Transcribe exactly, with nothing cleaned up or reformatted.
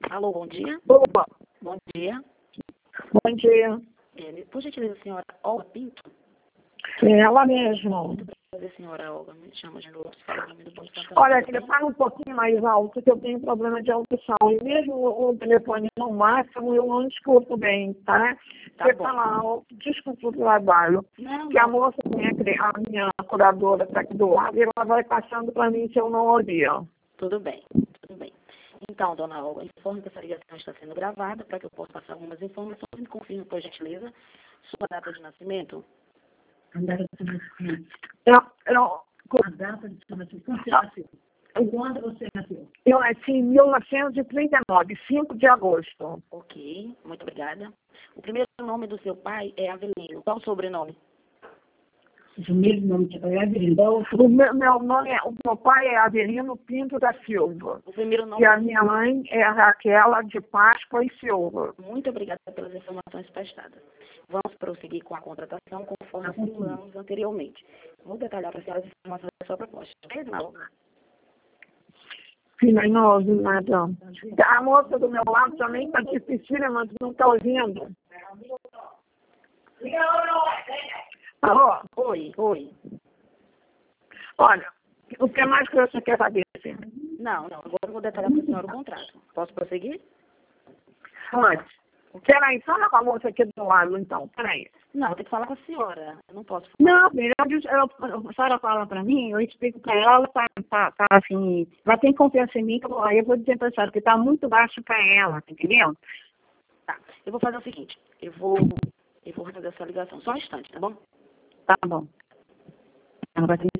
Alô, bom dia. Opa, Bom dia. bom dia. É, por gentileza, a senhora Olga Pinto? É ela mesmo. Muito prazer, senhora Olga. Me chamo de Lourdes, falo em nome do Banco Santander. Olha, ele fala um pouquinho mais alto, que eu tenho problema de audição. E mesmo o, o telefone no máximo, eu não escuto bem, tá? Tá Você bom. fala alto, desculpa o trabalho. Não, Que a não. moça, minha, cri- a minha curadora está aqui do lado, e ela vai passando para mim se eu não ouvir. Tudo bem, tudo bem. Então, dona Olga, informe que essa ligação está sendo gravada para que eu possa passar algumas informações. Me confirme, por gentileza, sua data de nascimento. A data de seu nascimento. Eu, eu, A data de seu nascimento. Quando você nasceu? Quando você nasceu? eu nasci em mil novecentos e trinta e nove, cinco de agosto. Ok, muito obrigada. O primeiro nome do seu pai é Avelino. Qual o sobrenome? O mesmo nome que é Avelino. O meu, meu nome é, o meu pai é Avelino Pinto da Silva. O primeiro nome... E a minha mãe é Raquela de Páscoa e Silva. Muito obrigada pelas informações prestadas. Vamos prosseguir com a contratação conforme simulamos anteriormente. Vou detalhar para a senhora as informações da sua proposta. Beleza, Ana Olga? Filha, não ouvi nada. A moça do meu lado também está difícil, mas não está ouvindo. Alô? Oi, oi. Olha, o que mais que você quer saber? Filha? Não, não. Agora eu vou detalhar para a senhora o contrato. Posso prosseguir? Pode. Peraí, fala com a moça aqui do lado, então. Peraí. Não, tem que falar com a senhora. Eu não posso falar. Não, melhor a senhora fala para mim, eu explico para ela, ela tá, tá, tá assim, ela tem confiança em mim, que eu, aí eu vou dizer para a senhora que está muito baixo para ela, tá entendendo? Tá. Eu vou fazer o seguinte. Eu vou, eu vou fazer essa ligação. Só um instante, tá bom? Tá bom. Ela vai ter